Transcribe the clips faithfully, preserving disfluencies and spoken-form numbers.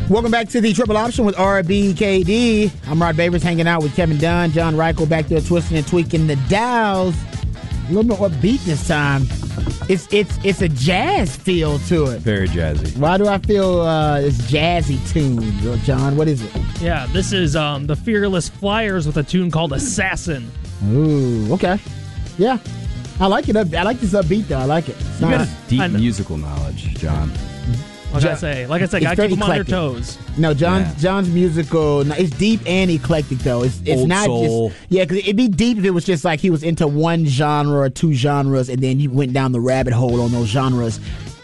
Welcome back to the Triple Option with R B K D. I'm Rod Babers hanging out with Kevin Dunn, John Reichel back there twisting and tweaking the dials. A little bit more beat this time. It's it's it's a jazz feel to it. Very jazzy. Why do I feel uh, it's jazzy tuned, John? What is it? Yeah, this is um, the Fearless Flyers with a tune called Assassin. Ooh, okay. Yeah. I like it. I like this upbeat, though. I like it. It's You not, got deep I know. musical knowledge, John. Like I say, like I said, It's gotta very keep them on their eclectic. toes. No, John's Yeah. John's musical. no, It's deep and eclectic though. It's it's Old not soul. just yeah. Because it'd be deep if it was just like he was into one genre or two genres, and then you went down the rabbit hole on those genres.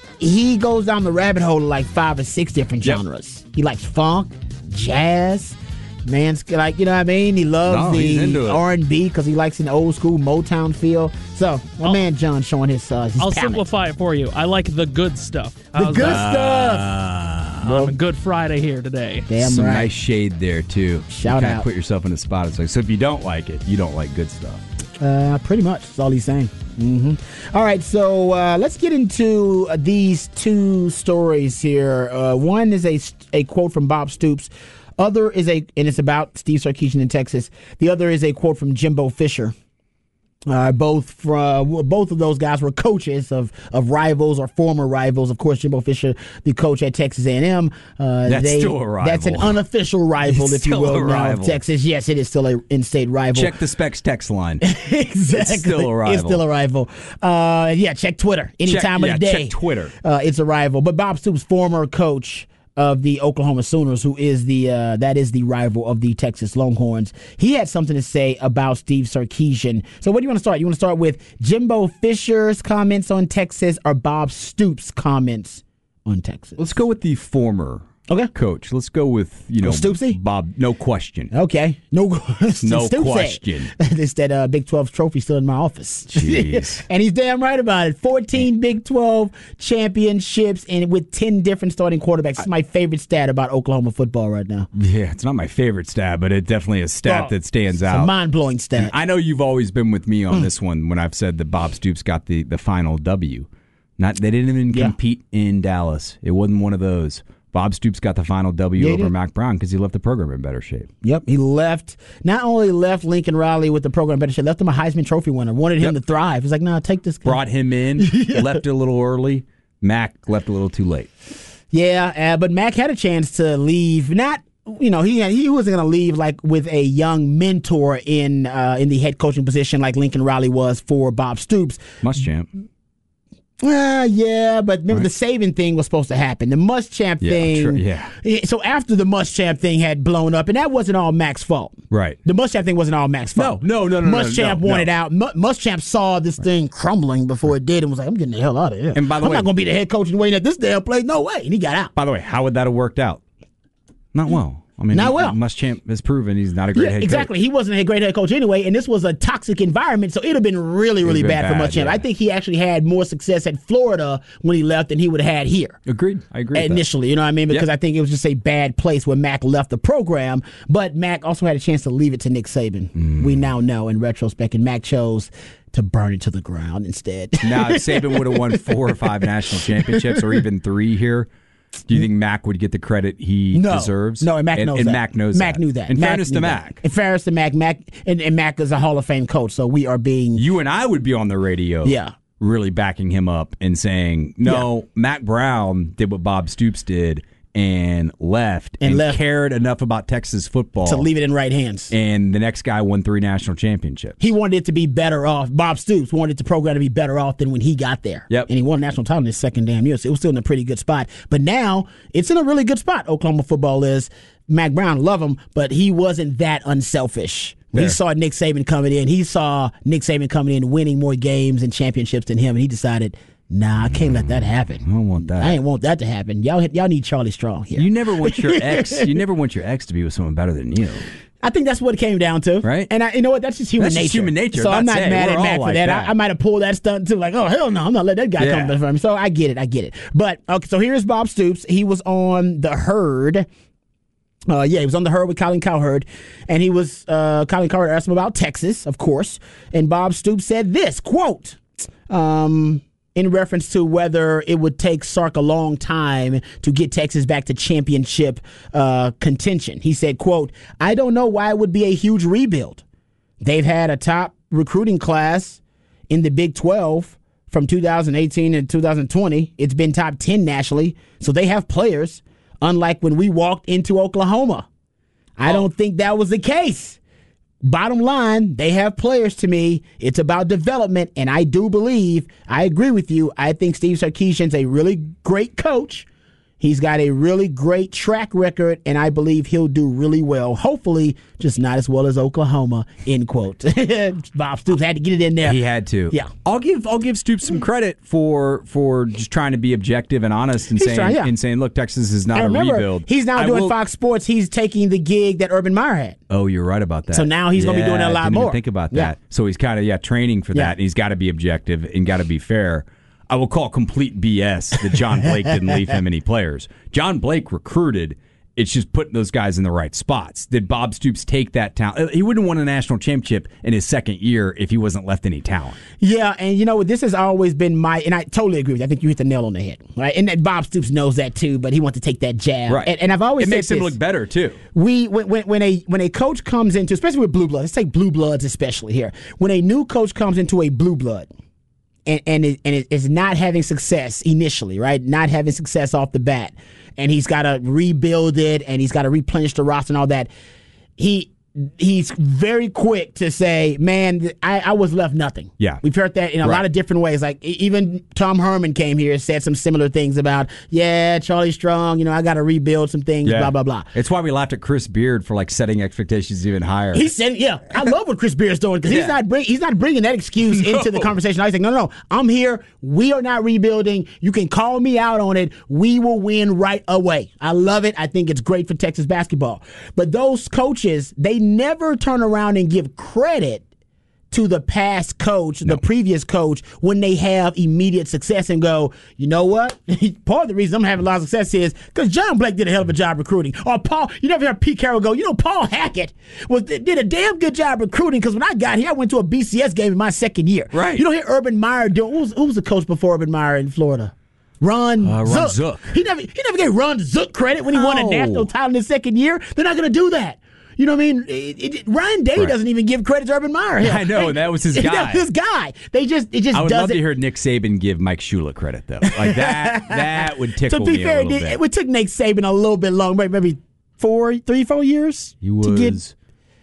He goes down the rabbit hole to like five or six different Yep. genres. He likes funk, jazz. Man's like, you know what I mean? He loves No, he's into the it. R and B because he likes an old school Motown feel. So my I'll- man John showing his uh, his I'll talent. simplify it for you. I like the good stuff. The How's good that? stuff. On a Good Friday here today. Damn Some right. nice shade there, too. Shout you kinda out. put yourself in a spot. It's like, so if you don't like it, you don't like good stuff. Uh, pretty much. That's all he's saying. hmm All right, so uh, let's get into uh, these two stories here. Uh, one is a, a quote from Bob Stoops. Other is a, and it's about Steve Sarkisian in Texas. The other is a quote from Jimbo Fisher. Uh, both from both of those guys were coaches of, of rivals or former rivals. Of course, Jimbo Fisher, the coach at Texas A and M. Uh, That's they, still a rival. That's an unofficial rival, It's if you still will, a now of rival. Texas. Yes, it is still a in-state rival. Check the Specs text line. Exactly. It's still a rival. It's still a rival. Uh, yeah, check Twitter any Check- time of yeah, the day. check Twitter. Uh, it's a rival. But Bob Stoops, former coach of the Oklahoma Sooners, who is the uh, that is the rival of the Texas Longhorns, he had something to say about Steve Sarkisian. So where do you want to start? You want to start with Jimbo Fisher's comments on Texas or Bob Stoops' comments on Texas? Let's go with the former Okay. coach. Let's go with, you know, Stoopsy? Bob, no question. Okay. No, No Stoops question. said. It's that uh, Big twelve trophy still in my office. Jeez. And he's damn right about it. fourteen Big twelve championships and with ten different starting quarterbacks. It's my favorite stat about Oklahoma football right now. Yeah, it's not my favorite stat, but it definitely is a stat Oh, that stands It's a out. mind-blowing stat. I know you've always been with me on this one when I've said that Bob Stoops got the, the final W. Not They didn't even Yeah. compete in Dallas. It wasn't one of those. Bob Stoops got the final W Yeah, he over did. Mac Brown because he left the program in better shape. Yep, he left. Not only left Lincoln Riley with the program better shape, left him a Heisman Trophy winner. Wanted him Yep. to thrive. He's like, "No, nah, take this guy." Brought him in, left a little early. Mac left a little too late. Yeah, uh, but Mac had a chance to leave. Not, you know, he he wasn't going to leave like with a young mentor in uh, in the head coaching position like Lincoln Riley was for Bob Stoops. Muschamp. Uh, yeah, but remember the Saban thing was supposed to happen. The Muschamp Yeah, thing. true, yeah. So after the Muschamp thing had blown up, and that wasn't all Mac's fault. Right. The Muschamp thing wasn't all Mac's fault. No, no, no, no, no, Muschamp no, wanted no. out. Mu- Muschamp saw this thing crumbling before it did and was like, "I'm getting the hell out of here. And by the I'm way- not going to be the head coach and waiting at this damn place. No way." And he got out. By the way, how would that have worked out? Not well. I mean, Not well. Muschamp has proven he's not a great Yeah, head exactly. coach. He wasn't a great head coach anyway, and this was a toxic environment, so it would have been really, really been bad, for bad, Muschamp. yeah. I think he actually had more success at Florida when he left than he would have had here. Agreed. I agree. with that. Initially, you know what I mean? Because Yep. I think it was just a bad place when Mac left the program. But Mac also had a chance to leave it to Nick Saban. Mm. We now know in retrospect, and Mac chose to burn it to the ground instead. Now, if Saban would have won four or five national championships, or even three here, do you think Mac would get the credit he no, deserves? No, and Mac and, knows and that. Mac knows Mac that. knew that. In Mac fairness knew to that. Mac, In fairness to Mac, Mac and, and Mac is a Hall of Fame coach, so we are being you and I would be on the radio Yeah. really backing him up and saying, no, Mac Brown did what Bob Stoops did and left And and, left. cared enough about Texas football to leave it in right hands. and the next guy won three national championships. He wanted it to be better off. Bob Stoops wanted the program to be better off than when he got there. Yep. And he won a national title in his second damn year, so it was still in a pretty good spot. But now it's in a really good spot. Oklahoma football is. Mac Brown, love him, but he wasn't that unselfish. When he Fair. saw Nick Saban coming in, he saw Nick Saban coming in, winning more games and championships than him, and he decided, nah, I can't let that happen. I don't want that. I ain't want that to happen. Y'all, y'all need Charlie Strong here. You never want your ex. You never want your ex to be with someone better than you. I think that's what it came down to. Right. And I, you know what? That's just human That's nature. just human nature. So I'm I'm not not saying. mad We're at all Mac for like that. that. I, I might have pulled that stunt too. Like, oh, hell no. I'm not letting that guy Yeah. come for me. So I get it. I get it. But, okay, so here's Bob Stoops. He was on The Herd. Uh, yeah, he was on The Herd with Colin Cowherd. And he was, uh, Colin Cowherd asked him about Texas, of course. And Bob Stoops said this, quote, um... in reference to whether it would take Sark a long time to get Texas back to championship uh, contention. He said, quote, "I don't know why it would be a huge rebuild. They've had a top recruiting class in the Big twelve from two thousand eighteen and two thousand twenty. It's been top ten nationally, so they have players, unlike when we walked into Oklahoma. I Oh. don't think that was the case. Bottom line, they have players to me. It's about development, and I do believe, I agree with you, I think Steve Sarkisian's a really great coach. He's got a really great track record, and I believe he'll do really well. Hopefully, just not as well as Oklahoma." End quote. Bob Stoops had to get it in there. He had to. Yeah. I'll give I'll give Stoops some credit for for just trying to be objective and honest and He's saying trying, yeah. and saying, look, Texas is not And a remember, rebuild. he's now I doing will- Fox Sports. He's taking the gig that Urban Meyer had. Oh, you're right about that. So now he's gonna be doing that a lot I didn't even more. think about Yeah. that. So he's kind of yeah training for Yeah. that. And he's got to be objective and got to be fair. I will call complete B S that John Blake didn't leave him any players. John Blake recruited. It's just putting those guys in the right spots. Did Bob Stoops take that talent? He wouldn't have won a national championship in his second year if he wasn't left any talent. Yeah, and you know what? This has always been my, and I totally agree with you. I think you hit the nail on the head, right? And that Bob Stoops knows that too, but he wants to take that jab, Right. And, and I've always It said makes him this. look better too. We when, when when a when a coach comes into, especially with blue blood, let's take blue bloods especially here. When a new coach comes into a blue blood, and and it, and it is not having success initially, right? Not having success off the bat, and he's got to rebuild it, and he's got to replenish the roster and all that. He he's very quick to say, "Man, I, I was left nothing." Yeah. We've heard that in a Right. lot of different ways. Like e- even Tom Herman came here and said some similar things about, "Yeah, Charlie Strong, you know, I got to rebuild some things." Blah blah blah. It's why we laughed at Chris Beard for like setting expectations even higher. He said, "Yeah, I love what Chris Beard's doing because he's Yeah. not bring, he's not bringing that excuse into the No. conversation. I was like, no, no, no, I'm here. We are not rebuilding. You can call me out on it. We will win right away." I love it. I think it's great for Texas basketball. But those coaches, they never turn around and give credit to the past coach, the previous coach, when they have immediate success and go, "You know what? Part of the reason I'm having a lot of success is because John Blake did a hell of a job recruiting." Or Paul, you never hear Pete Carroll go, "You know, Paul Hackett was did a damn good job recruiting because when I got here, I went to a B C S game in my second year." Right. You don't hear Urban Meyer doing, who was, who was the coach before Urban Meyer in Florida? Ron, Uh, Ron Zook. Zook. He never he never gave Ron Zook credit when he won a No. national title in his second year. They're not going to do that. You know what I mean? It, it, Ryan Day Right. doesn't even give credit to Urban Meyer. Hell, I know, they- and that was his guy. That was his guy. They just it just I would doesn't. love to hear Nick Saban give Mike Shula credit though. Like that, that would tickle to be me fair, a it, little did- bit. it took Nick Saban a little bit long, maybe maybe four, three, four years. He was. To get,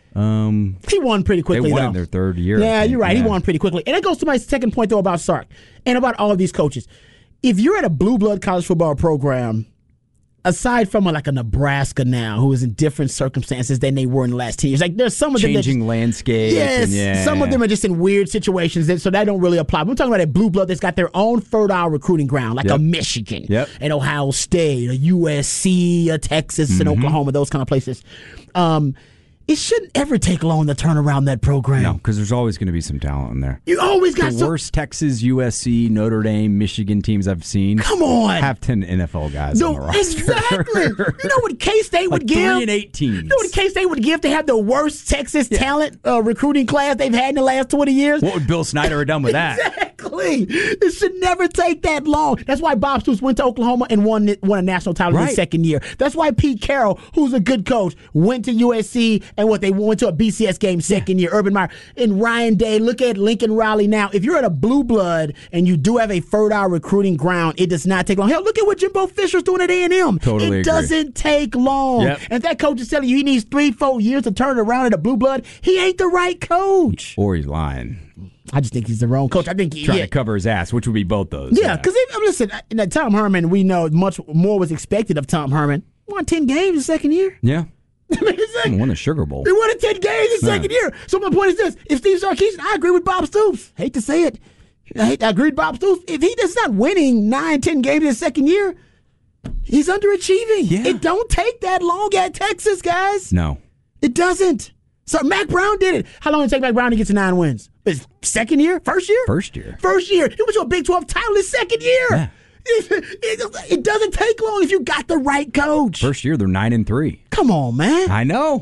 um, he won pretty they quickly. won though. in their third year. I Yeah, think. you're right. He Yeah. won pretty quickly. And that goes to my second point, though, about Sark and about all of these coaches. If you're at a blue blood college football program, aside from a, like a Nebraska now, who is in different circumstances than they were in the last ten years, like there's some of them that Changing just- landscape. Yes, and yeah. some of them are just in weird situations, that, so that don't really apply. We're talking about a blue blood that's got their own fertile recruiting ground, like Yep. a Michigan, Yep. an Ohio State, a U S C, a Texas, Mm-hmm. and Oklahoma, those kind of places. Um, it shouldn't ever take long to turn around that program. No, because there's always going to be some talent in there. You always got The some. worst Texas, U S C, Notre Dame, Michigan teams I've seen. Come on. have ten N F L guys on the No, roster. exactly. You know what K State would Like give? three and eight teams. You know what K State would give to have the worst Texas talent uh, recruiting class they've had in the last twenty years? What would Bill Snyder have done with that? Exactly. It should never take that long. That's why Bob Stoops went to Oklahoma and won won a national title in Right. his second year. That's why Pete Carroll, who's a good coach, went to U S C and what they went to a B C S game second year. Urban Meyer and Ryan Day. Look at Lincoln Riley now. If you're at a blue blood and you do have a fertile recruiting ground, it does not take long. Hell, look at what Jimbo Fisher's doing at A and M. Totally It agree. doesn't take long. Yep. And if that coach is telling you he needs three, four years to turn it around at a blue blood, he ain't the right coach. Or he's lying. I just think he's the wrong coach. I think he, Trying yeah. to cover his ass, which would be both those. Yeah, because listen, in that Tom Herman, we know much more was expected of Tom Herman. Won ten games his second year. Yeah. I mean, it's like, Won the Sugar Bowl. he won ten games his Yeah. second year. So my point is this: if Steve Sarkisian, I agree with Bob Stoops. Hate to say it, I, hate, I agree with Bob Stoops. If he is not winning nine, ten games his second year, he's underachieving. Yeah. It don't take that long at Texas, guys. No. It doesn't. So Mac Brown did it. How long did it take Mac Brown to get to nine wins? His second year? First year? First year. First year. He went to a Big twelve title his second year. Yeah. It, it, it doesn't take long if you got the right coach. First year, they're nine and three. Come on, man. I know.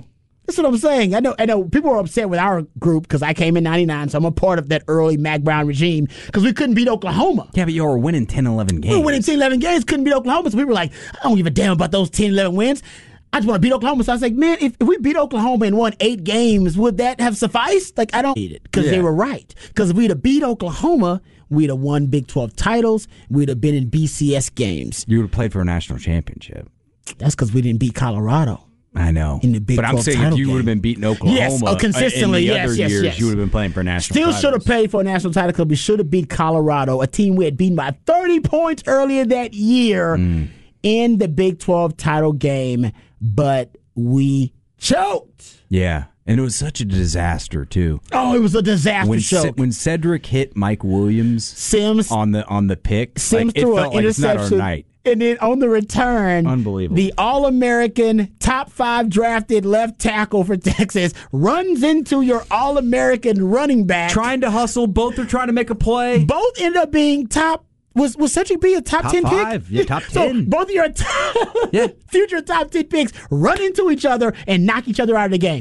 That's what I'm saying. I know. I know. People were upset with our group because I came in ninety-nine, so I'm a part of that early Mac Brown regime because we couldn't beat Oklahoma. Yeah, but you were winning ten, eleven games. We were winning ten, eleven games, couldn't beat Oklahoma, so we were like, I don't give a damn about those ten, eleven wins. I just want to beat Oklahoma. So I was like, man, if, if we beat Oklahoma and won eight games, would that have sufficed? Like, I don't need it because Yeah. they were right. Because if we'd have beat Oklahoma, we'd have won Big twelve titles. We'd have been in B C S games. You would have played for a national championship. That's because we didn't beat Colorado. I know. In the Big but I'm twelve saying if title you game. would have been beating Oklahoma Yes, oh, consistently, in the yes, other yes, years, yes. you would have been playing for a national Still titles. should have played for a national title because we should have beat Colorado, a team we had beaten by thirty points earlier that year Mm. in the Big twelve title game, but we choked. Yeah, and it was such a disaster, too. Oh, it was a disaster When, choke. Ce- when Cedric hit Mike Williams Sims on the on the pick, Sims like, it threw felt an like it's not our interception, night. and then on the return, Unbelievable. the All-American, top five drafted left tackle for Texas runs into your All-American running back. Trying to hustle, both are trying to make a play. Both ended up being top. Was was Cedric B a top, Top ten five. pick? Yeah, top So ten. both of your top, Yeah. future top ten picks run into each other and knock each other out of the game.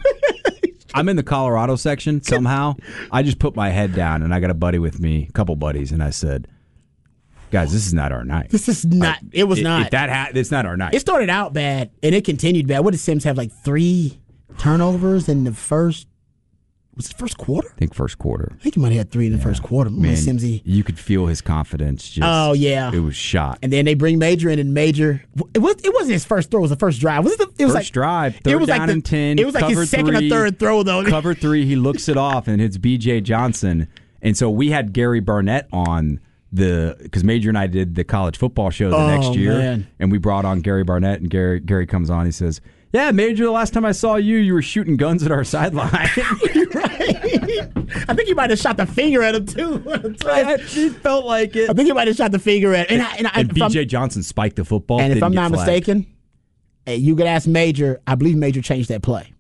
I'm in the Colorado section somehow. I just put my head down, and I got a buddy with me, a couple buddies, and I said, guys, this is not our night. This is not. It was If- not. If that ha- it's not our night. It started out bad and it continued bad. What did Sims have? Like three turnovers in the first. Was it first quarter? I think first quarter. I think he might have had three in the first quarter. Man, Simsy. you could feel his confidence. Just, Oh, yeah. It was shot. And then they bring Major in, and Major. It was. It wasn't his first throw. It was the first drive. Was it? The, it was First like drive, it third was down like the, and ten. It was like cover his second three, or third throw though. Cover three, he looks it off, and it's B J Johnson. And so we had Gary Barnett on the because Major and I did the college football show the Oh, next year, man. and we brought on Gary Barnett, and Gary Gary comes on. He says, "Yeah, Major, the last time I saw you, you were shooting guns at our sideline." I think he might have shot the finger at him too. I It felt like it. think he might have shot the finger at him. And, I, and, I, And if B I'm- J Johnson spiked the football. and if didn't I'm get not flagged. mistaken, eh, you could ask Major. I believe Major changed that play.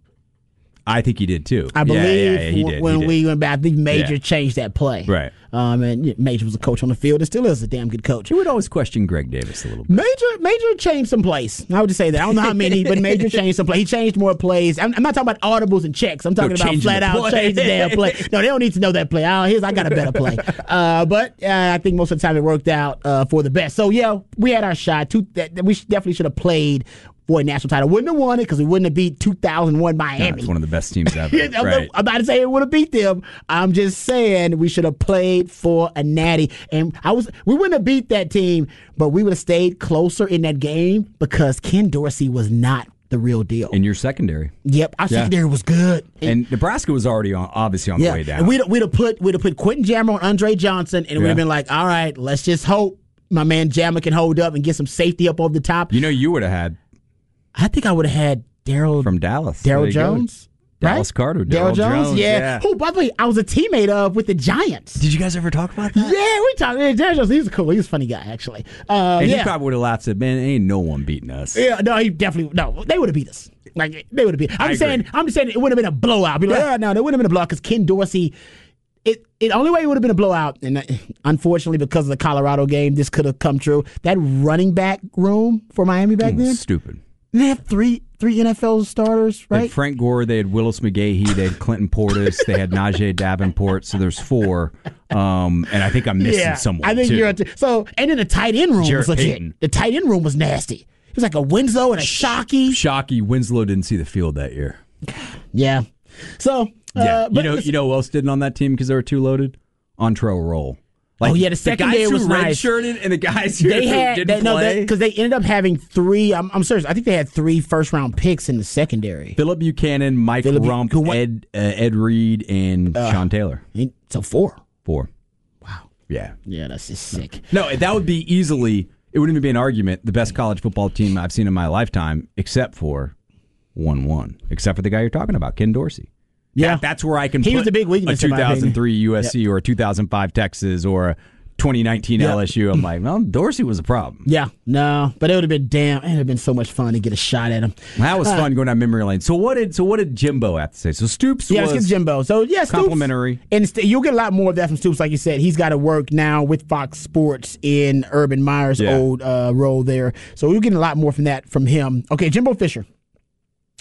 I think he did too. I Yeah, believe yeah, yeah, he did, when he did. we went back, I think Major Yeah. changed that play. Right. Um, and yeah, Major was a coach on the field and still is a damn good coach. You would always question Greg Davis a little bit. Major Major changed some plays. I would just say that. I don't know how many, but Major changed some plays. He changed more plays. I'm, I'm not talking about audibles and checks. I'm talking No, about changing flat the out play. change the damn play. No, they don't need to know that play. Oh, here's I got a better play. Uh, but uh, I think most of the time it worked out uh, for the best. So yeah, we had our shot. Two, that, that we sh- definitely should have played for a national title. Wouldn't have won it because we wouldn't have beat two thousand one Miami. No, it's one of the best teams ever. I'm, not, right. I'm not saying it would have beat them. I'm just saying we should have played for a natty. And I was we wouldn't have beat that team, but we would have stayed closer in that game because Ken Dorsey was not the real deal. In your secondary. Yep, our Yeah. secondary was good. And Nebraska was already on, obviously on yeah, the way down. and we'd, we'd have put we'd have put Quentin Jammer on Andre Johnson, and we'd Yeah. have been like, all right, let's just hope my man Jammer can hold up and get some safety up over the top. you know, you would have had I think I would have had Daryl from Dallas. There Daryl you go. Jones. Dallas right? Carter. Daryl Daryl Jones, Jones, yeah. yeah. Who, by the way, I was a teammate of with the Giants. Did you guys ever talk about that? Yeah, we talked. Yeah, Daryl Jones, he's cool. He's a funny guy, actually. Uh, And yeah. he probably would have laughed and said, man, ain't no one beating us. yeah, no, he definitely no. They would have beat us. Like they would have beat. I'm I just saying. agree. I'm just saying it would have been a blowout. Be like, Yeah. oh, no, there wouldn't have been a blowout because Ken Dorsey. It it only way it would have been a blowout, and uh, unfortunately because of the Colorado game, this could have come true. That running back room for Miami back then, Stupid. they have three three N F L starters, They right? had Frank Gore, they had Willis McGahee, they had Clinton Portis, they had Najee Davenport, so there's four. Um, and I think I'm missing yeah, someone I think too. you're a t- so. And then the tight end room Jarrett was legit. Payton. The tight end room was nasty. It was like a Winslow and a Shockey. Shockey, Winslow didn't see the field that year. Yeah. So, uh, Yeah, but you know, you know who else didn't on that team because they were too loaded? Entree Roll. Like, Oh, yeah, the secondary guys was who nice. redshirted and the guys who they had didn't they, no, play. because they ended up having three. I'm, I'm serious. I think they had three first round picks in the secondary. Philip Buchanan, Mike Phillip Bu- Rump, who went- Ed uh, Ed Reed, and Sean Taylor. So four. Four. Wow. Yeah. Yeah, that's just sick. No, that would be easily. It wouldn't even be an argument. The best college football team I've seen in my lifetime, except for one one, except for the guy you're talking about, Ken Dorsey. Yeah. That- that's where I can. He put was the big weakness A in my two thousand three opinion. U S C or a two thousand five Texas or a twenty nineteen Yep. L S U. I'm like, well, Dorsey was a problem. Yeah, no, but it would have been damn. It would have been so much fun to get a shot at him. That was fun going down memory lane. So what did so what did Jimbo have to say? So Stoops Yeah, was let's get Jimbo. So yeah, Stoops, complimentary. and st- you'll get a lot more of that from Stoops. Like you said, he's got to work now with Fox Sports in Urban Meyer's Yeah. old uh, role there. So we're getting a lot more from that from him. Okay, Jimbo Fisher.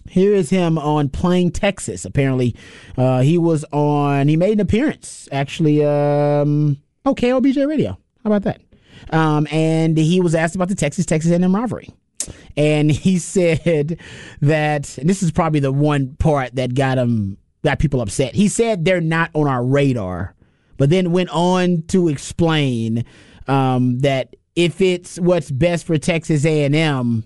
Here is him on Playing Texas. Apparently, uh, he was on. He made an appearance actually. Um, oh, K O B J Radio. How about that? Um, and he was asked about the Texas Texas A and M rivalry. And he said that, and this is probably the one part that got him, got people upset. He said they're not on our radar, but then went on to explain um, that if it's what's best for Texas A and M,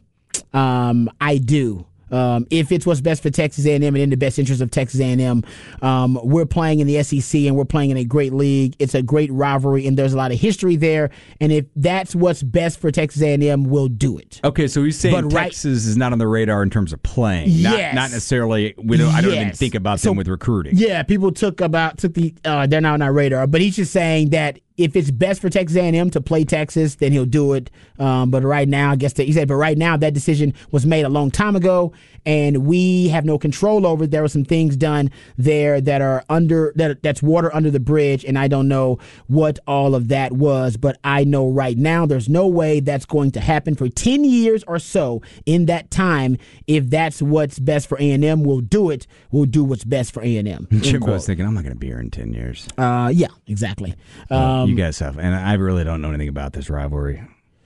um, I do. Um, if it's what's best for Texas A and M and in the best interest of Texas A and M, um, we're playing in the S E C and we're playing in a great league. It's a great rivalry and there's a lot of history there. And if that's what's best for Texas A and M, we'll do it. Okay, so he's saying But right- Texas is not on the radar in terms of playing. Not, Yes. not necessarily. We don't. I don't even Yes. think about So- them with recruiting. Yeah, people took about took the uh, they're not on our radar, but he's just saying that if it's best for Texas A and M to play Texas, then he'll do it. Um, but right now, I guess that he said, but right now that decision was made a long time ago, and we have no control over it. There were some things done there that are under that that's water under the bridge, and I don't know what all of that was, but I know right now there's no way that's going to happen for ten years or so. In that time, if that's what's best for A and M, we'll do it. We'll do what's best for A and M. Jimbo's thinking, I'm not going to be here in ten years. Uh, yeah, exactly. Well, Um, you guys have, and I really don't know anything about this rivalry.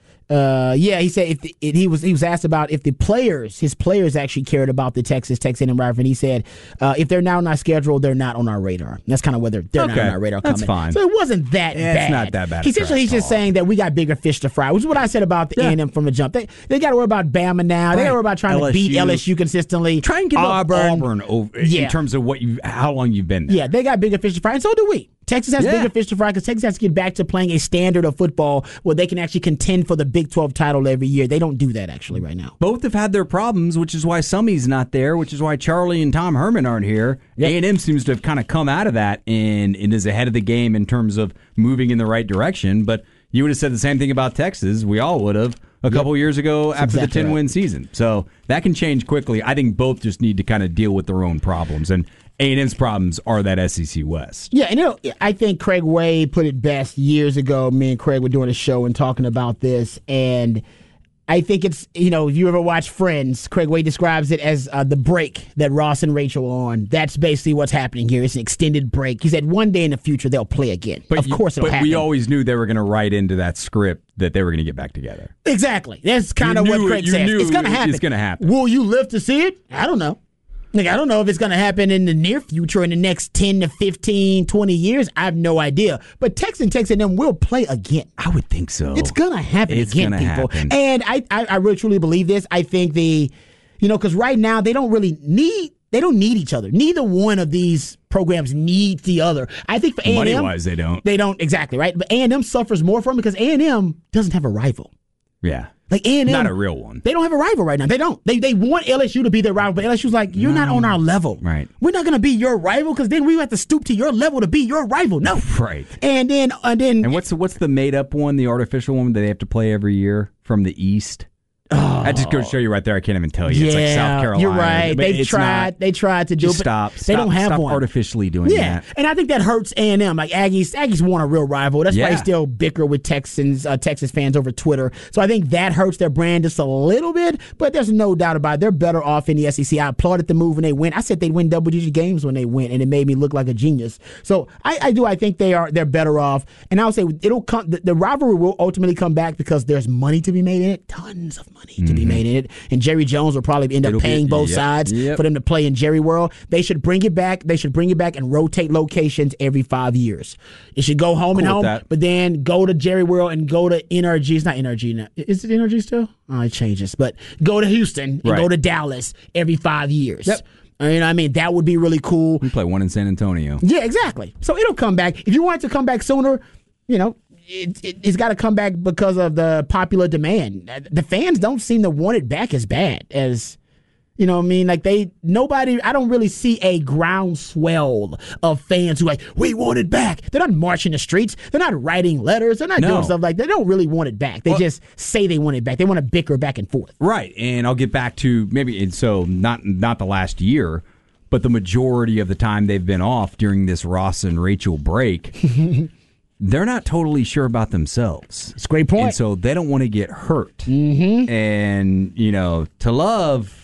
Uh, yeah, he said if the, it, he was he was asked about if the players, his players actually cared about the Texas Texas A and M rivalry, and he said uh, if they're not on our schedule, they're not on our radar. That's kind of whether they're Okay, not on our radar. that's coming. fine. So it wasn't that Yeah, bad. it's not that bad He a essentially he's trash just talk. saying that we got bigger fish to fry, which is what I said about the Yeah. A and M from the jump. They they got to worry about Bama now. They got to Right. worry about trying L S to beat U. L S U consistently. Try and give Auburn. up Auburn over, Yeah. in terms of what you, how long you've been there. Yeah, they got bigger fish to fry, and so do we. Texas has Yeah. bigger fish to fry because Texas has to get back to playing a standard of football where they can actually contend for the Big twelve title every year. They don't do that actually right now. Both have had their problems, which is why Summy's not there, which is why Charlie and Tom Herman aren't here. Yep. A and M seems to have kind of come out of that and, and is ahead of the game in terms of moving in the right direction. But you would have said the same thing about Texas. We all would have a couple years ago after exactly the ten-win right. season. So that can change quickly. I think both just need to kind of deal with their own problems. And A and M's problems are that S E C West. Yeah, and you know, I think Craig Way put it best years ago. Me and Craig were doing a show and talking about this, and I think it's, you know, if you ever watch Friends, Craig Way describes it as uh, the break that Ross and Rachel are on. That's basically what's happening here. It's an extended break. He said one day in the future they'll play again. Of you- course it'll but happen. we always knew they were going to write into that script that they were going to get back together. Exactly. That's kind of You what knew it- Craig you says. knew It's going to it- happen. it's gonna happen. Will you live to see it? I don't know. Like, I don't know if it's going to happen in the near future, in the next ten to fifteen, twenty years. I have no idea. But Texas and Texas A and M will play again. I would think so. It's going to happen It's again, gonna people. happen. And I, I, I really truly believe this. I think the, you know, because right now they don't really need, they don't need each other. Neither one of these programs needs the other. I think for A and M, Money-wise, they don't. They don't, exactly, right? But A and M suffers more from it because A and M doesn't have a rival. Yeah. Like A and M, Not a real one. They don't have a rival right now. They don't. They they want L S U to be their rival, but L S U's like, you're not on our level. Right. We're not going to be your rival because then we have to stoop to your level to be your rival. No. Right. And then and then And what's the, what's the made up one, the artificial one that they have to play every year from the East? Oh. I just go to show you right there. I can't even tell you. yeah, It's like South Carolina. you're right. But They it's tried. not- They tried to do. Just but stop. They Stop- don't have stop one. artificially doing Yeah, that. and I think that hurts A and M. Like Aggies, Aggies want a real rival. That's why Yeah. they still bicker with Texans, uh, Texas fans over Twitter. So I think that hurts their brand just a little bit. But there's no doubt about it. They're better off in the S E C. I applauded the move when they went. I said they'd win double-digit games when they went, and it made me look like a genius. So I, I do. I think they are. They're better off. And I'll say it'll come. The, the rivalry will ultimately come back because there's money to be made in it. Tons of money to be made in it. And Jerry Jones will probably end up It'll be- paying both yep, sides yep. for them to play in Jerry World. They should bring it back. They should bring it back and rotate locations every five years. It should go home and Cool home, with that. but then go to Jerry World and go to N R G. It's not N R G now. Is it N R G still? Oh, it changes. But go to Houston and Right. go to Dallas every five years. Yep. You know what I mean? That would be really cool. We play one in San Antonio. Yeah, exactly. So it'll come back. If you want it to come back sooner, you know, it, it, it's got to come back because of the popular demand. The fans don't seem to want it back as bad as, you know what I mean? Like they, nobody, I don't really see a groundswell of fans who like, we want it back. They're not marching the streets. They're not writing letters. They're not No. doing stuff like that. They don't really want it back. They Well- just say they want it back. They want to bicker back and forth. Right, and I'll get back to maybe and so not not the last year, but the majority of the time they've been off during this Ross and Rachel break. They're not totally sure about themselves. It's a great point. And so they don't want to get hurt. Mm-hmm. And, you know, to love,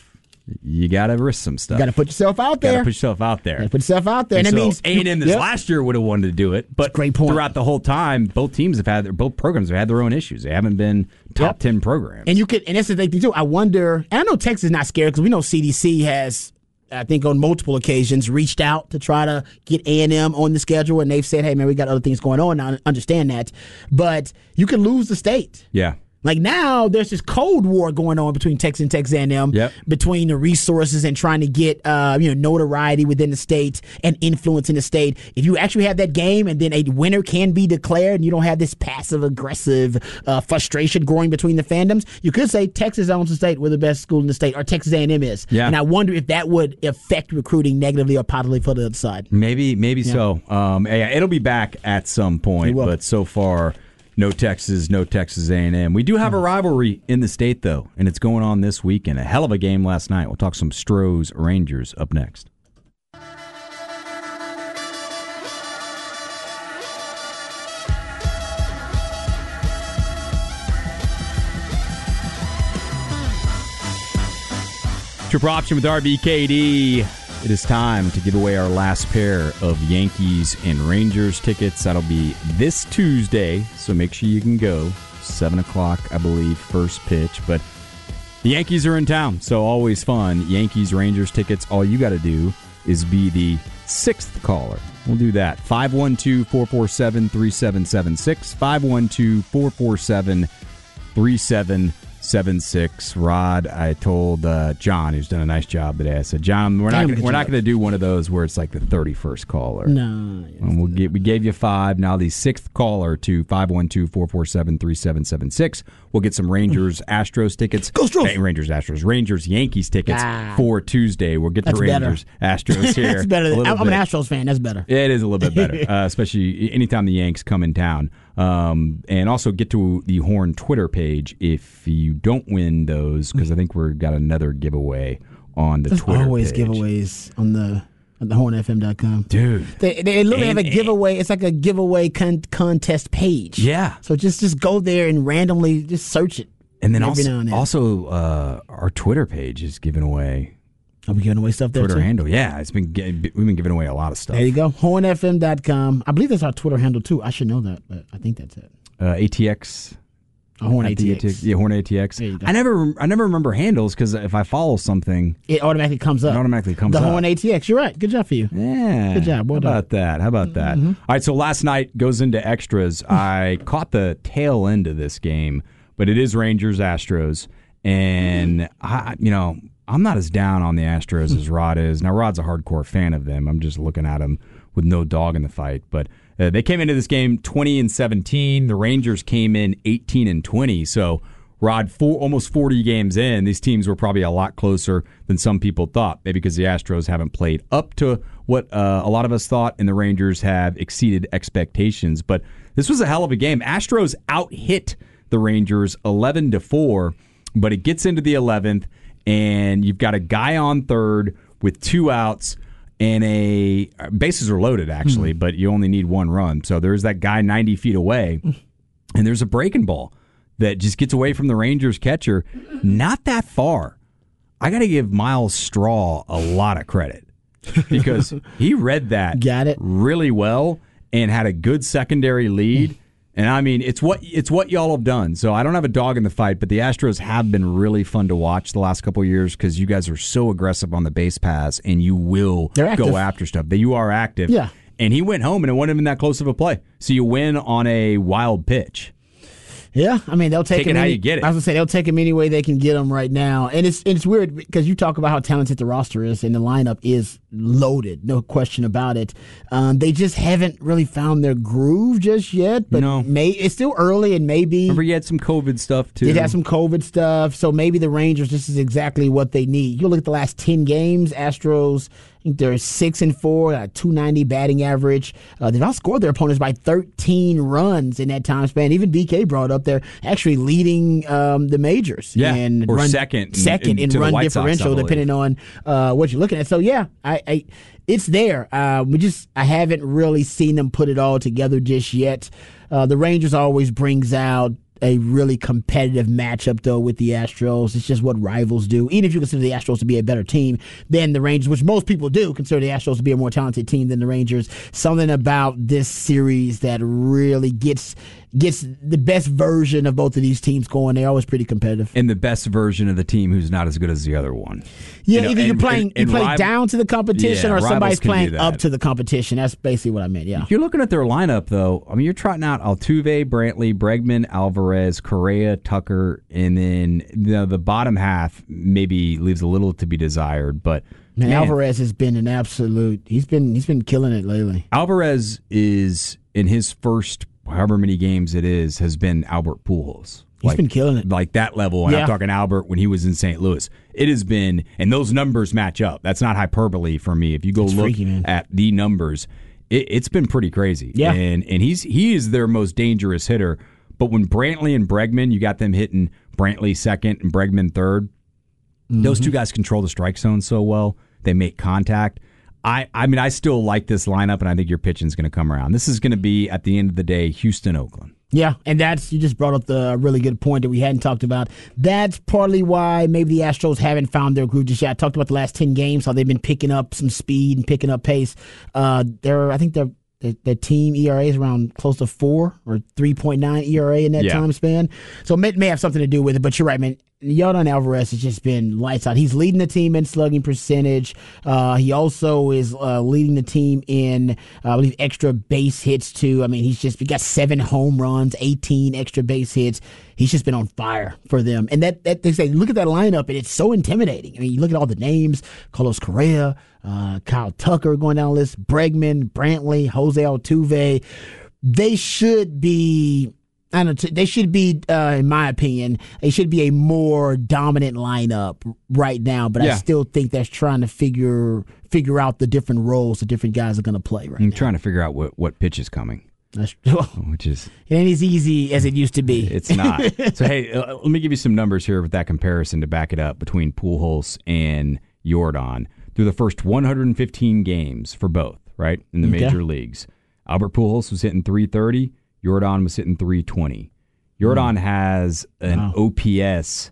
you got to risk some stuff. You got to put yourself out there. Got to put yourself out there. Gotta put yourself out there, and, and that so means A and M this yep. last year would have wanted to do it, but great point. Throughout the whole time, both teams have had their, both programs have had their own issues. They haven't been top Yep. ten programs. And you could, and that's the thing too. I wonder. And I know Texas is not scared because we know C D C has, I think, on multiple occasions reached out to try to get A and M on the schedule, and they've said, "Hey, man, we got other things going on." I understand that, but you can lose the state. yeah. Like now, there's this cold war going on between Texas and Texas A and M, Yep. between the resources and trying to get uh, you know notoriety within the state and influence in the state. If you actually have that game and then a winner can be declared, and you don't have this passive aggressive uh, frustration growing between the fandoms, you could say Texas owns the state, we're the best school in the state, or Texas A and M is. Yeah. And I wonder if that would affect recruiting negatively or positively for the other side. Maybe, maybe so. Um, yeah, it'll be back at some point, but so far, no Texas, no Texas A and M. We do have a rivalry in the state, though, and it's going on this weekend. A hell of a game last night. We'll talk some Stroh's Rangers up next. Triple option with R B K D. It is time to give away our last pair of Yankees and Rangers tickets. That'll be this Tuesday, so make sure you can go. seven o'clock, I believe, first pitch. But the Yankees are in town, so always fun. Yankees, Rangers tickets, all you got to do is be the sixth caller. We'll do that. five one two, four four seven, three seven seven six. five one two, four four seven, three seven seven six. Rod, I told uh, John, who's done a nice job today. I said, John, we're Damn not gonna, we're good not job. going to do one of those where it's like the thirty-first caller. No. And we'll get, we gave you five. Now the sixth caller to five one two, four four seven, three seven seven six. We'll get some Rangers Astros tickets. Go Astros! Hey, Rangers Astros. Rangers Yankees tickets Ah. for Tuesday. We'll get the That's better. Rangers Astros here. That's better. a Than, little I'm, I'm an bit. Astros fan. That's better. It is a little bit better, uh, especially anytime the Yanks come in town. Um, and also get to the Horn Twitter page if you don't win those, because I think we've got another giveaway on the There's Twitter always page. giveaways on the on the horn f m dot com. Dude. They, they literally And- have a giveaway. It's like a giveaway con- contest page. Yeah. So just just go there and randomly just search it. And then every also, now and then. also uh, our Twitter page is giving away Are we giving away stuff there Twitter too? handle. Yeah, it's been ge- we've been giving away a lot of stuff. There you go. horn f m dot com. I believe that's our Twitter handle too. I should know that, but I think that's it. Uh, A T X. Oh, Horn at the A T X. Yeah, Horn A T X. There you go. I never I never remember handles because if I follow something, It automatically comes up. it automatically comes the up. Horn A T X. You're right. Good job for you. Yeah. Good job. Well How done. about that? How about that? All right, so last night goes into extras. I caught the tail end of this game, but it is Rangers Astros, and I, you know, I'm not as down on the Astros as Rod is. Now, Rod's a hardcore fan of them. I'm just looking at him with no dog in the fight, but uh, they came into this game twenty and seventeen. The Rangers came in eighteen and twenty. So, Rod, four, almost forty games in, these teams were probably a lot closer than some people thought. Maybe because the Astros haven't played up to what uh, a lot of us thought, and the Rangers have exceeded expectations. But this was a hell of a game. Astros out-hit the Rangers eleven to four, but it gets into the eleventh, and you've got a guy on third with two outs, and a bases are loaded, actually, but you only need one run. So there's that guy ninety feet away, and there's a breaking ball that just gets away from the Rangers catcher, not that far. I got to give Miles Straw a lot of credit because he read that Got it. really well and had a good secondary lead. And I mean, it's what it's what y'all have done. So I don't have a dog in the fight, but the Astros have been really fun to watch the last couple of years because you guys are so aggressive on the base pass and you will They're active. go after stuff. That you are active. Yeah. And he went home and it wasn't even that close of a play. So you win on a wild pitch. Yeah, I mean they'll take, Take him it how any, you get it. I was gonna say they'll take him any way they can get him right now, and it's it's weird because you talk about how talented the roster is, and the lineup is loaded, no question about it. Um, they just haven't really found their groove just yet, but No. may it's still early, and maybe Remember, you had some COVID stuff too. it had some COVID stuff, so maybe the Rangers, this is exactly what they need. You look at the last ten games, Astros, I think they're six and four, uh, two ninety batting average. Uh, they've outscored their opponents by thirteen runs in that time span. Even B K brought up, they're actually leading um, the majors. Yeah, in or run, second in- second in, to the run White Sox, I differential, believe. depending on uh, what you're looking at. So yeah, I, I it's there. Uh, we just I haven't really seen them put it all together just yet. Uh, the Rangers always brings out a really competitive matchup, though, with the Astros. It's just what rivals do. Even if you consider the Astros to be a better team than the Rangers, which most people do consider the Astros to be a more talented team than the Rangers, something about this series that really gets gets the best version of both of these teams going. They're always pretty competitive. And the best version of the team who's not as good as the other one. Yeah, you know, either and, you're playing and, and you play rival- down to the competition Yeah, or somebody's rivals can do playing that. up to the competition. That's basically what I meant, yeah. If you're looking at their lineup, though, I mean, you're trotting out Altuve, Brantley, Bregman, Alvarez, Correa, Tucker, and then the, the bottom half maybe leaves a little to be desired. But Man, man, Alvarez has been an absolute. He's been he's been killing it lately. Alvarez is in his first however many games it is has been Albert Pujols. He's like, been killing it. like that level. And Yeah. I'm talking Albert when he was in Saint Louis. It has been, and those numbers match up. That's not hyperbole for me. If you go It's look freaky, man. at the numbers, it, it's been pretty crazy. Yeah. and and he's he is their most dangerous hitter. But when Brantley and Bregman, you got them hitting Brantley second and Bregman third. Mm-hmm. Those two guys control the strike zone so well. They make contact. I, I mean, I still like this lineup, and I think your pitching's going to come around. This is going to be, at the end of the day, Houston, Oakland. Yeah, and that's, you just brought up the really good point that we hadn't talked about. That's partly why maybe the Astros haven't found their groove just yet. I talked about the last ten games, how they've been picking up some speed and picking up pace. Uh, they're, I think their their team E R A is around close to four or three point nine E R A in that Yeah. time span. So it may, may have something to do with it, but you're right, man. Yordan Alvarez has just been lights out. He's leading the team in slugging percentage. Uh, he also is uh, leading the team in, uh, I believe, extra base hits, too. I mean, he's just he got seven home runs, eighteen extra base hits. He's just been on fire for them. And that, that they say, look at that lineup, and it's so intimidating. I mean, you look at all the names, Carlos Correa, uh, Kyle Tucker going down the list, Bregman, Brantley, Jose Altuve. They should be... I don't know, they should be, uh, in my opinion, they should be a more dominant lineup right now. But Yeah. I still think that's trying to figure figure out the different roles the different guys are going to play right I'm now. trying to figure out what, what pitch is coming, That's, well, which is it ain't as easy as it used to be. it's not. So, hey, uh, let me give you some numbers here with that comparison to back it up between Pujols and Yordan. Through the first one hundred fifteen games for both, right, in the Okay. major leagues, Albert Pujols was hitting three thirty. Yordan was hitting three twenty. Yordan has an Wow. O P S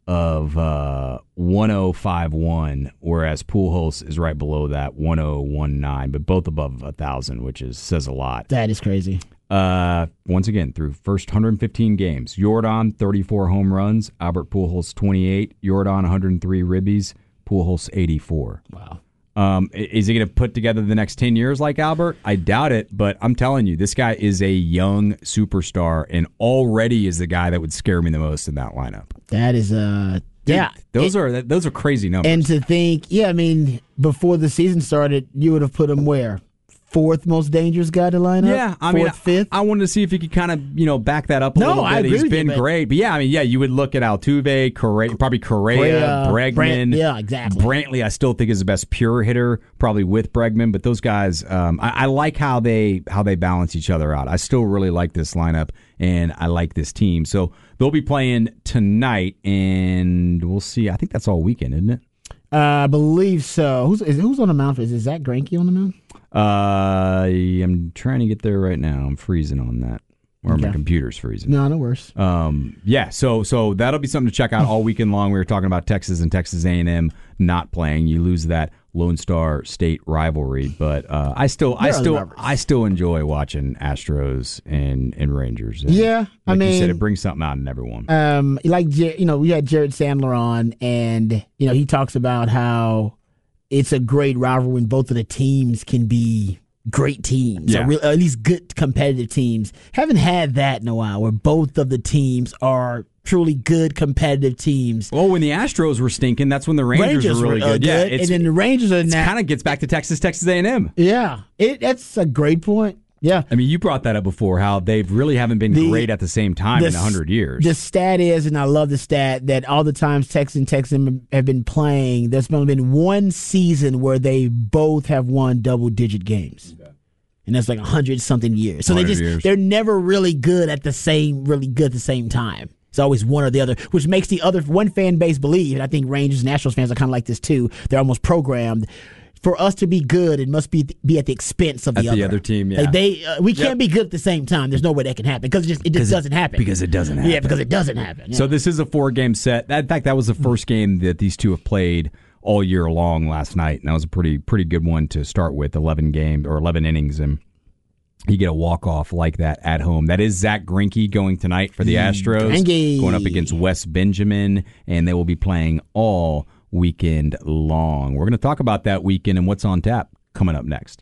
of uh, one oh five one, whereas Pujols is right below that, one oh one nine, but both above one thousand, which is says a lot. That is crazy. Uh, once again, through first one hundred fifteen games, Yordan, thirty-four home runs, Albert Pujols, twenty-eight, Yordan, one hundred three ribbies, Pujols, eighty-four. Wow. Um, is he going to put together the next ten years like Albert? I doubt it, but I'm telling you, this guy is a young superstar and already is the guy that would scare me the most in that lineup. That is, uh, Dude, yeah. Those It- are those are crazy numbers. And to think, yeah, I mean, before the season started, you would have put him where? Fourth most dangerous guy to line up? yeah, I Fourth, mean, fifth? I wanted to see if he could kind of, you know, back that up a No, little bit. I agree He's with you, been but- great. But yeah, I mean, yeah, you would look at Altuve, Correa, probably Correa, Correa, Bregman. Brant- yeah, exactly. Brantley, I still think is the best pure hitter, probably with Bregman. But those guys, um, I, I like how they how they balance each other out. I still really like this lineup, and I like this team. So they'll be playing tonight, and we'll see. I think that's all weekend, isn't it? Uh, I believe so. Who's is, who's on the mound? Is, is Zach Greinke on the mound? Uh, I'm trying to get there right now. I'm freezing on that, or my Okay. computer's freezing. No, no worse. Um, yeah, so so that'll be something to check out all weekend long. We were talking about Texas and Texas A and M not playing. You lose that Lone Star State rivalry, but uh, I still I There are still rivalries. I still enjoy watching Astros and and Rangers. And Yeah, I like you said, mean- it brings something out in everyone. Um, like Jer- you know, we had Jared Sandler on, and you know he talks about how it's a great rivalry when both of the teams can be great teams, Yeah. or, real, or at least good competitive teams. Haven't had that in a while, where both of the teams are truly good competitive teams. Well, when the Astros were stinking, that's when the Rangers, were really uh, good. Yeah, and it's, then the Rangers are it now. kind of gets back to Texas, Texas A and M. Yeah, it, that's a great point. Yeah. I mean, you brought that up before, how they really haven't been The- great at the same time the in a hundred years. The stat is, and I love the stat, that all the times Texas and Texas have been playing, there's only been one season where they both have won double-digit games. And that's like a hundred something years. So they one hundred just years. they're never really good at the same really good at the same time. It's always one or the other, which makes the other one fan base believe, and I think Rangers and Nationals fans are kind of like this too. They're almost programmed for us to be good, it must be be at the expense of the At other. the other team, yeah. Like they, uh, we can't Yep. be good at the same time. There's no way that can happen because it just, it just doesn't happen. Because it doesn't happen. Yeah, because it doesn't happen. Yeah. So this is a four-game set. That- In fact, that was the first game that these two have played all year long last night, and that was a pretty pretty good one to start with. Eleven games or eleven innings, and you get a walk-off like that at home. That is Zach Greinke going tonight for the Astros, Greinke. going up against Wes Benjamin, and they will be playing all weekend long. We're going to talk about that weekend and what's on tap coming up next.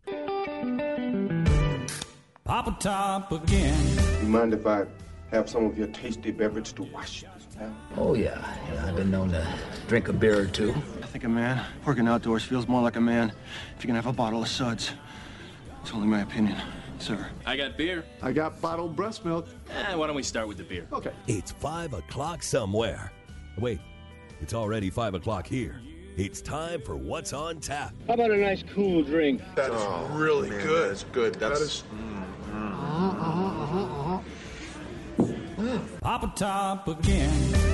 Papa Top again. You mind if I have some of your tasty beverage to wash this down? Oh, yeah. yeah. I've been known to drink a beer or two. I think a man working outdoors feels more like a man if you can have a bottle of suds. It's only my opinion, sir. I got beer. I got bottled breast milk. Eh, why don't we start with the beer? Okay. It's five o'clock somewhere. Wait, it's already five o'clock here. It's time for What's on Tap. How about a nice cool drink? That is Oh, really man, good. That's good. That's That is- Papa Top again.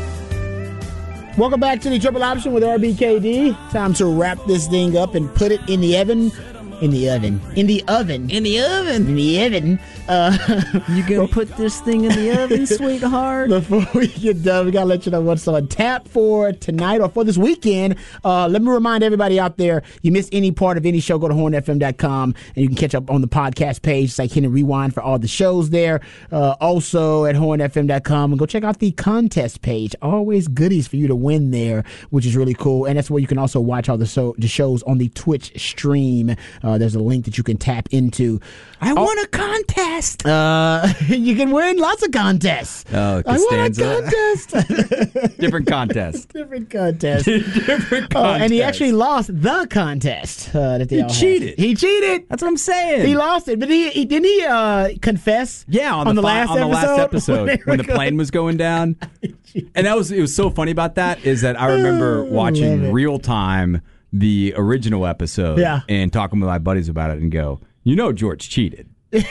Welcome back to the Triple Option with R B K D. Time to wrap this thing up and put it in the oven. In the oven. In the oven. In the oven. In the oven. Uh, You gonna put this thing in the oven, sweetheart? Before we get done, we got to let you know what's on tap for tonight or for this weekend. Uh, let me remind everybody out there, you miss any part of any show, go to horn f m dot com, and you can catch up on the podcast page. It's like hitting rewind for all the shows there. Uh, also at horn f m dot com, and go check out the contest page. Always goodies for you to win there, which is really cool. And that's where you can also watch all the, so, the shows on the Twitch stream. Uh, there's a link that you can tap into. I Oh, won a contest. Uh, you can win lots of contests. Oh, I won a Costanza. contest. Different contest. Different contest. Different contest. Uh, and he actually lost the contest uh, that they He all had. cheated. He cheated. That's what I'm saying. He lost it, but he, he didn't he uh, confess? Yeah, on, the, fi- last on the episode, last episode they when were the plane was going down. And that was it was so funny about that is that I remember love watching it. real time the original episode Yeah. and talking with my buddies about it and go, you know George cheated.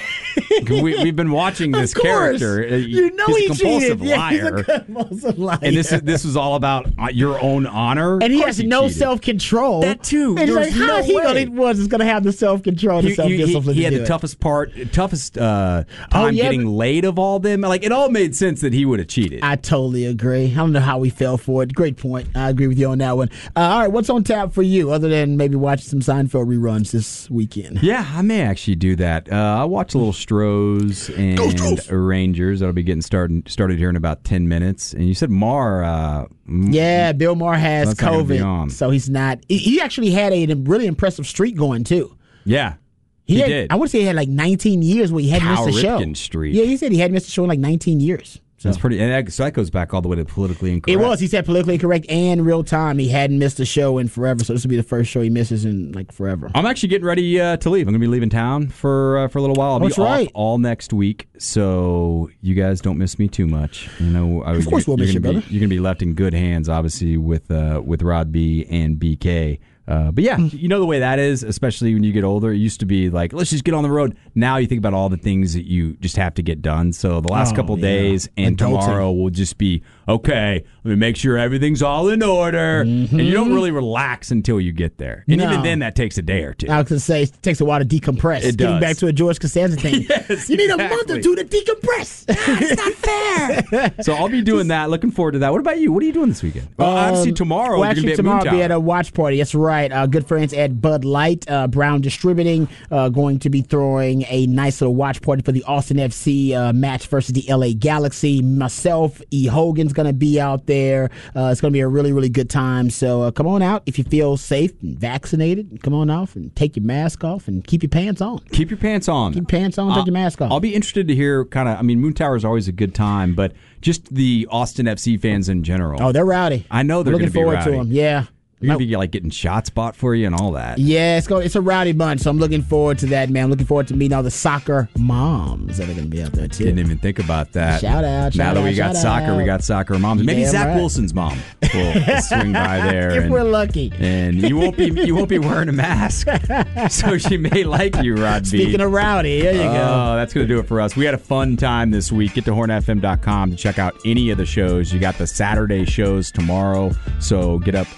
we, we've been watching this Of course. character. Uh, You know he's he a compulsive cheated. Yeah, liar. he's a compulsive liar. And this is this was all about uh, your own honor. and Of he course has no cheated. self control. That too. And he's There's like, how no he way. gonna, he was going to have the self control, the He, self he, he, discipline. he had to the do it. toughest part, toughest uh, Oh, time yeah, getting but- laid of all them. Like it all made sense that he would have cheated. I totally agree. I don't know how we fell for it. Great point. I agree with you on that one. Uh, all right, what's on tap for you other than maybe watching some Seinfeld reruns this weekend? Yeah, I may actually do that. Uh, I watch a little Stros and Rangers. That'll be getting started started here in about ten minutes. And you said Mar. Uh, m- Yeah, Bill Maher has That's not gonna be on. COVID, so he's not. He, he actually had a really impressive streak going too. yeah, he, had, did. I would say he had like nineteen years where he hadn't Cal missed a show. Ripken streak. Yeah, he said he hadn't missed a show in like nineteen years. So. That's pretty. And that, so that goes back all the way to politically incorrect. It was. He said politically incorrect and real time. He hadn't missed a show in forever, so this will be the first show he misses in like forever. I'm actually getting ready uh, to leave. I'm going to be leaving town for uh, for a little while. I'll That's be off right. all next week, so you guys don't miss me too much. You know, I, Of course you're, we'll miss you're you, gonna be, brother. You're going to be left in good hands, obviously, with uh, with Rod B and B K. Uh, but yeah, Hmm. you know the way that is, especially when you get older. It used to be like, let's just get on the road. Now you think about all the things that you just have to get done. So the last Oh, couple yeah. days and Adulting. tomorrow will just be, okay, let me make sure everything's all in order. And you don't really relax until you get there. And Mm-hmm. No. even then, that takes a day or two. I was going to say it takes a while to decompress. It Getting does. back to a George Costanza thing. Yes, you need a month or exactly. two to decompress. It's not fair. So I'll be doing that. Looking forward to that. What about you? What are you doing this weekend? Well, obviously Um, tomorrow Well, you're actually, going to be tomorrow at I'll be Moontower. at a watch party. That's right. Uh, good friends at Bud Light, uh, Brown Distributing, uh, going to be throwing a nice little watch party for the Austin F C uh, match versus the L A Galaxy. Myself, E. Hogan's going to be out there. Uh, it's going to be a really, really good time. So uh, come on out if you feel safe and vaccinated. Come on off and take your mask off and keep your pants on. Keep your pants on. Keep your pants on, take your mask off. I'll be interested to hear kind of, I mean, Moontower is always a good time, but just the Austin F C fans in general. Oh, they're rowdy. I know they're I'm going looking to be forward to rowdy. them. Yeah. You're going to be like getting shots bought for you and all that. Yeah, it's going, it's a rowdy bunch, so I'm looking forward to that, man. I'm looking forward to meeting all the soccer moms that are going to be out there, too. Didn't even think about that. Shout out, Now shout that we out, got shout soccer, out. we got soccer moms. Maybe Damn Zach right. Wilson's mom will, will swing by there. If and, we're lucky. And you won't be you won't be wearing a mask, so she may like you, Rod B. Speaking of rowdy, there you go. Oh, that's going to do it for us. We had a fun time this week. Get to horn f m dot com to check out any of the shows. You got the Saturday shows tomorrow, so get up bright and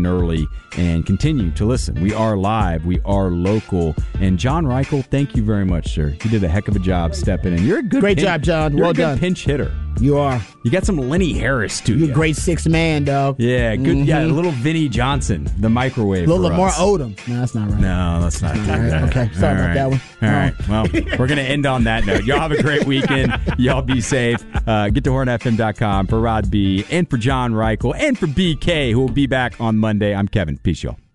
in early and continue to listen. We are live. We are local. And John Reichel, thank you very much, sir. You did a heck of a job stepping in. You're a good Great pin- job, John. You're Well a good done. pinch hitter. You are. You got some Lenny Harris to You're you. a great sixth man, dog. Yeah, good. Mhm. Yeah, a little Vinny Johnson, the microwave. Little for Lamar us. Odom. No, that's not right. No, let's not do right. that. Okay, sorry All about that one. All Oh. right. Well, we're going to end on that note. Y'all have a great weekend. Y'all be safe. Uh, get to horn f m dot com for Rod B. and for John Reichel and for B K, who will be back on Monday. I'm Kevin. Peace, y'all.